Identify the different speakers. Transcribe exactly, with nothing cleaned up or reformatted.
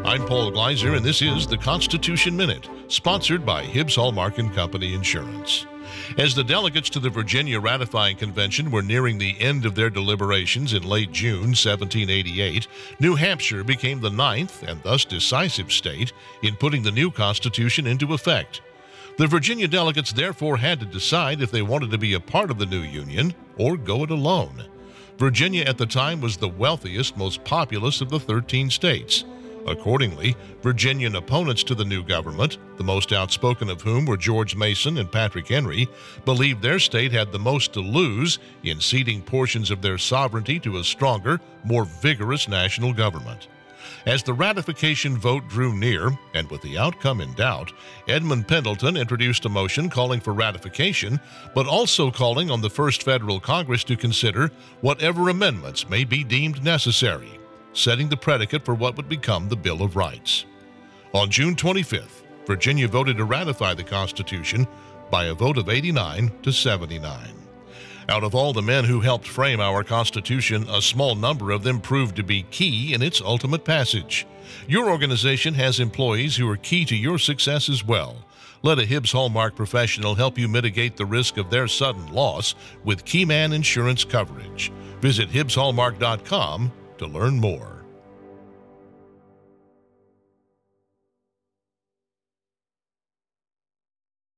Speaker 1: I'm Paul Gleiser, and this is the Constitution Minute, sponsored by Hibbs Hallmark and Company Insurance. As the delegates to the Virginia Ratifying Convention were nearing the end of their deliberations in late June seventeen eighty-eight, New Hampshire became the ninth and thus decisive state in putting the new Constitution into effect. The Virginia delegates therefore had to decide if they wanted to be a part of the new Union or go it alone. Virginia at the time was the wealthiest, most populous of the thirteen states. Accordingly, Virginian opponents to the new government, the most outspoken of whom were George Mason and Patrick Henry, believed their state had the most to lose in ceding portions of their sovereignty to a stronger, more vigorous national government. As the ratification vote drew near, and with the outcome in doubt, Edmund Pendleton introduced a motion calling for ratification, but also calling on the First Federal Congress to consider whatever amendments may be deemed necessary, setting the predicate for what would become the Bill of Rights. On June twenty-fifth, Virginia voted to ratify the Constitution by a vote of eighty-nine to seventy-nine. Out of all the men who helped frame our Constitution, a small number of them proved to be key in its ultimate passage. Your organization has employees who are key to your success as well. Let a Hibbs Hallmark professional help you mitigate the risk of their sudden loss with Keyman Insurance coverage. Visit Hibbs Hallmark dot com to learn more.